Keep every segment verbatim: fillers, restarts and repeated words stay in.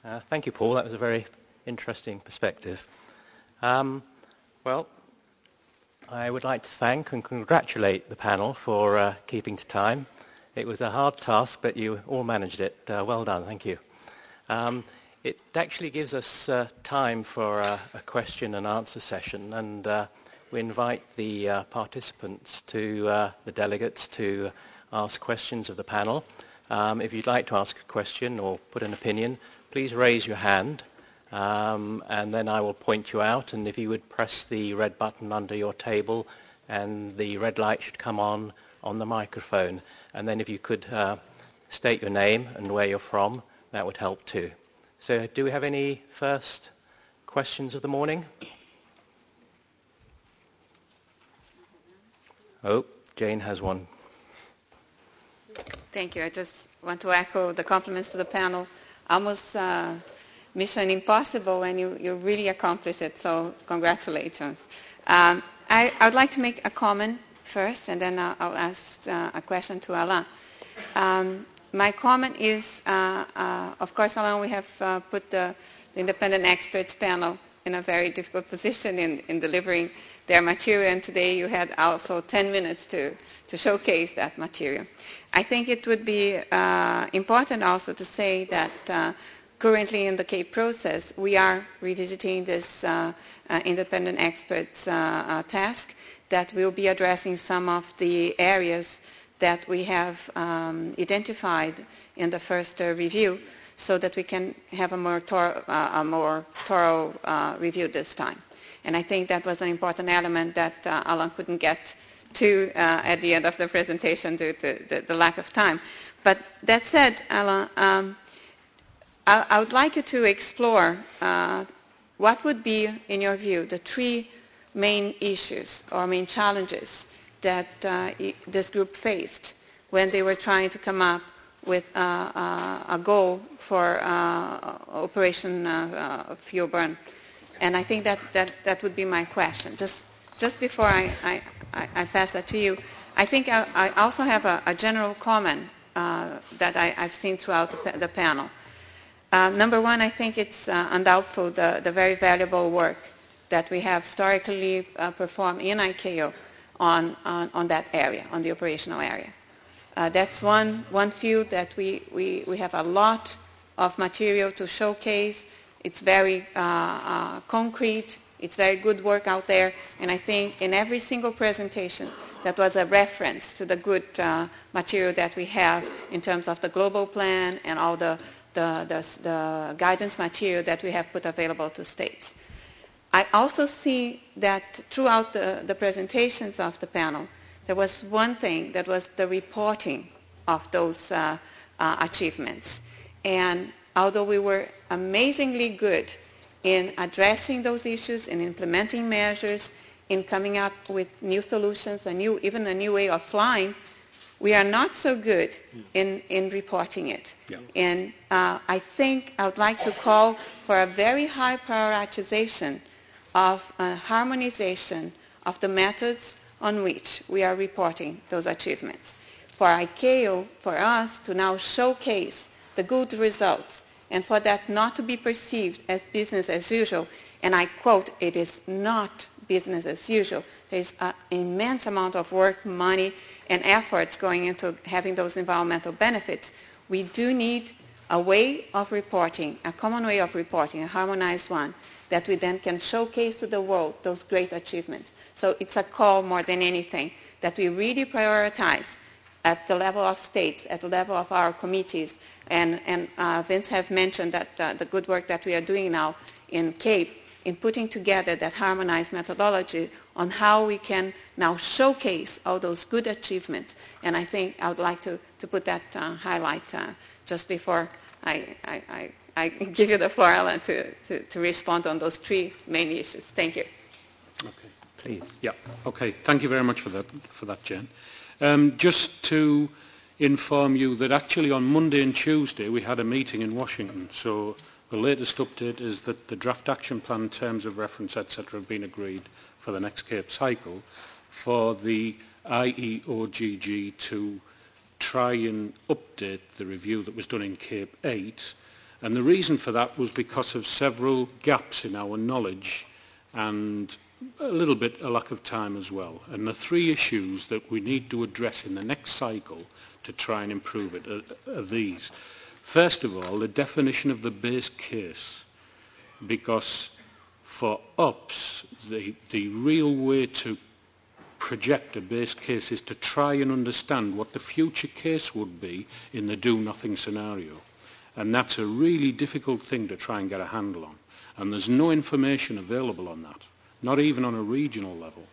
Uh, thank you, Paul. That was a very interesting perspective. Um, well, I would like to thank and congratulate the panel for uh, keeping to time. It was a hard task, but you all managed it. Uh, well done. Thank you. Um, it actually gives us uh, time for uh, a question and answer session, and uh, we invite the uh, participants, to uh, the delegates, to ask questions of the panel. Um, if you'd like to ask a question or put an opinion, please raise your hand, um, and then I will point you out, and if you would press the red button under your table, and the red light should come on on the microphone. And then if you could uh, state your name and where you're from, that would help too. So do we have any first questions of the morning? Oh, Jane has one. Thank you. I just want to echo the compliments to the panel. Almost uh, mission impossible, and you, you really accomplished it, so congratulations. Um, I, I would like to make a comment first, and then I'll, I'll ask uh, a question to Alain. Um, my comment is, uh, uh, of course, Alain, we have uh, put the, the independent experts panel in a very difficult position in, in delivering their material, and today you had also ten minutes to, to showcase that material. I think it would be uh, important also to say that uh, currently in the CAPE process, we are revisiting this uh, uh, independent experts uh, uh, task that will be addressing some of the areas that we have um, identified in the first uh, review, so that we can have a more, tor uh, a more thorough uh, review this time. And I think that was an important element that uh, Alain couldn't get to uh, at the end of the presentation due to the, the lack of time. But that said, Alain, um, I, I would like you to explore uh, what would be, in your view, the three main issues or main challenges that uh, this group faced when they were trying to come up with uh, uh, a goal for uh, Operation uh, uh, Fuel Burn. And I think that, that, that would be my question. Just, just before I, I, I pass that to you, I think I, I also have a, a general comment uh, that I, I've seen throughout the, the panel. Uh, number one, I think it's uh, undoubtful the, the very valuable work that we have historically uh, performed in I C A O on, on, on that area, on the operational area. Uh, that's one, one field that we, we, we have a lot of material to showcase. It's very uh, uh, concrete. It's very good work out there. And I think in every single presentation, that was a reference to the good uh, material that we have in terms of the global plan and all the, the, the, the guidance material that we have put available to states. I also see that throughout the, the presentations of the panel, there was one thing that was the reporting of those uh, uh, achievements. And although we were amazingly good in addressing those issues, in implementing measures, in coming up with new solutions, a new, even a new way of flying, we are not so good in, in reporting it. Yeah. And uh, I think I would like to call for a very high prioritization of a harmonization of the methods on which we are reporting those achievements. For I C A O, for us to now showcase the good results, and for that not to be perceived as business as usual, and I quote, it is not business as usual. There's an immense amount of work, money, and efforts going into having those environmental benefits. We do need a way of reporting, a common way of reporting, a harmonized one, that we then can showcase to the world those great achievements. So it's a call more than anything that we really prioritize at the level of states, at the level of our committees. And, and uh, Vince have mentioned that uh, the good work that we are doing now in CAPE in putting together that harmonized methodology on how we can now showcase all those good achievements. And I think I would like to, to put that uh, highlight uh, just before I, I, I, I give you the floor, Alain, to, to, to respond on those three main issues. Thank you. Okay, please. Yeah, okay. Thank you very much for that, for that Jen. Um, just to inform you that actually on Monday and Tuesday we had a meeting in Washington. So the latest update is that the draft action plan, terms of reference, et cetera, have been agreed for the next CAPE cycle for the I E O G G to try and update the review that was done in CAPE eight And the reason for that was because of several gaps in our knowledge and a little bit a lack of time as well. And the three issues that we need to address in the next cycle to try and improve it are, are these. First of all, the definition of the base case, because for ops, the, the real way to project a base case is to try and understand what the future case would be in the do-nothing scenario. And that's a really difficult thing to try and get a handle on. And there's no information available on that, not even on a regional level.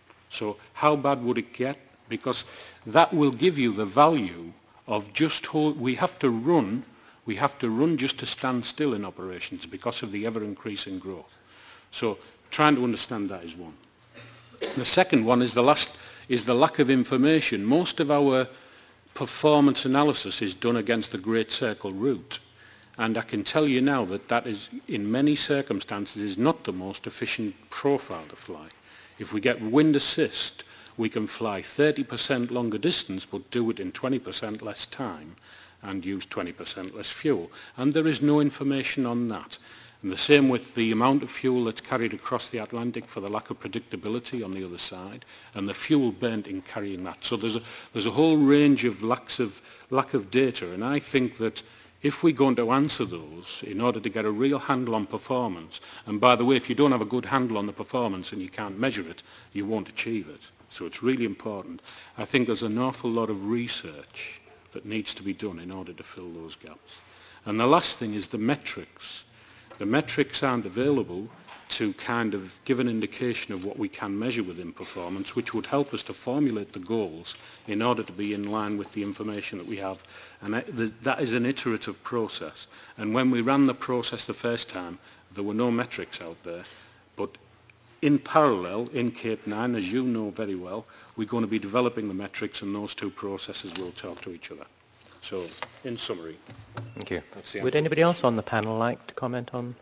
So how bad would it get? Because that will give you the value of just hold, we have to run, we have to run just to stand still in operations because of the ever-increasing growth. So trying to understand that is one. The second one is the last is the lack of information. Most of our performance analysis is done against the Great Circle route, and I can tell you now that that is, in many circumstances, is not the most efficient profile to fly. If we get wind assist, we can fly thirty percent longer distance, but do it in twenty percent less time and use twenty percent less fuel. And there is no information on that. And the same with the amount of fuel that's carried across the Atlantic for the lack of predictability on the other side, and the fuel burnt in carrying that. So there's a, there's a whole range of lacks of lack of data, and I think that if we're going to answer those in order to get a real handle on performance, and by the way, if you don't have a good handle on the performance and you can't measure it, you won't achieve it. So it's really important. I think there's an awful lot of research that needs to be done in order to fill those gaps. And the last thing is the metrics. The metrics aren't available to kind of give an indication of what we can measure within performance, which would help us to formulate the goals in order to be in line with the information that we have. And that is an iterative process. And when we ran the process the first time, there were no metrics out there. But in parallel, in Cape Nine, as you know very well, we're going to be developing the metrics, and those two processes will talk to each other. So, in summary. Thank you. Would anybody else on the panel like to comment on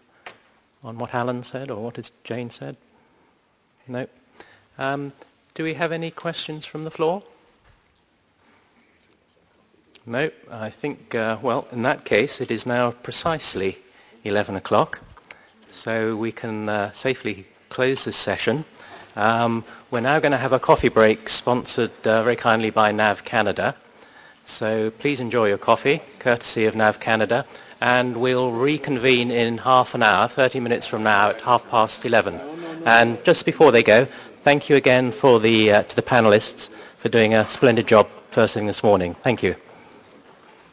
on what Alan said or what has Jane said? No. Um, do we have any questions from the floor? No. I think, uh, well, in that case, it is now precisely eleven o'clock, so we can uh, safely close this session. Um, we're now going to have a coffee break sponsored uh, very kindly by N A V Canada. So please enjoy your coffee, courtesy of N A V Canada, and we'll reconvene in half an hour, thirty minutes from now, at half past eleven. And just before they go, thank you again for the, uh, to the panelists for doing a splendid job first thing this morning. Thank you.